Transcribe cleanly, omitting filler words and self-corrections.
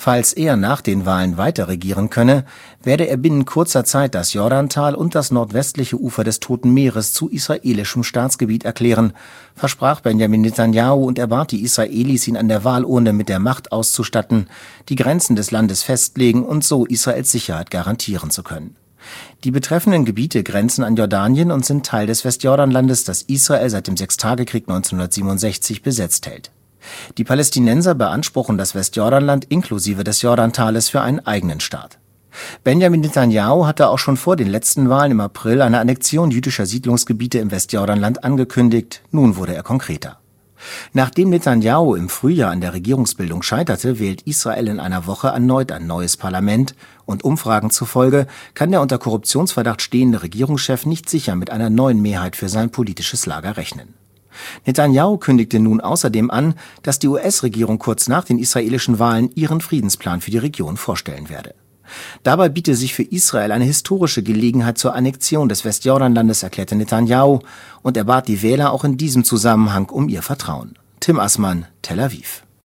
Falls er nach den Wahlen weiter regieren könne, werde er binnen kurzer Zeit das Jordantal und das nordwestliche Ufer des Toten Meeres zu israelischem Staatsgebiet erklären, versprach Benjamin Netanyahu und er bat die Israelis, ihn an der Wahlurne mit der Macht auszustatten, die Grenzen des Landes festlegen und so Israels Sicherheit garantieren zu können. Die betreffenden Gebiete grenzen an Jordanien und sind Teil des Westjordanlandes, das Israel seit dem Sechstagekrieg 1967 besetzt hält. Die Palästinenser beanspruchen das Westjordanland inklusive des Jordantales für einen eigenen Staat. Benjamin Netanyahu hatte auch schon vor den letzten Wahlen im April eine Annexion jüdischer Siedlungsgebiete im Westjordanland angekündigt. Nun wurde er konkreter. Nachdem Netanyahu im Frühjahr an der Regierungsbildung scheiterte, wählt Israel in einer Woche erneut ein neues Parlament und Umfragen zufolge kann der unter Korruptionsverdacht stehende Regierungschef nicht sicher mit einer neuen Mehrheit für sein politisches Lager rechnen. Netanyahu kündigte nun außerdem an, dass die US-Regierung kurz nach den israelischen Wahlen ihren Friedensplan für die Region vorstellen werde. Dabei biete sich für Israel eine historische Gelegenheit zur Annexion des Westjordanlandes, erklärte Netanyahu, und er bat die Wähler auch in diesem Zusammenhang um ihr Vertrauen. Tim Assmann, Tel Aviv.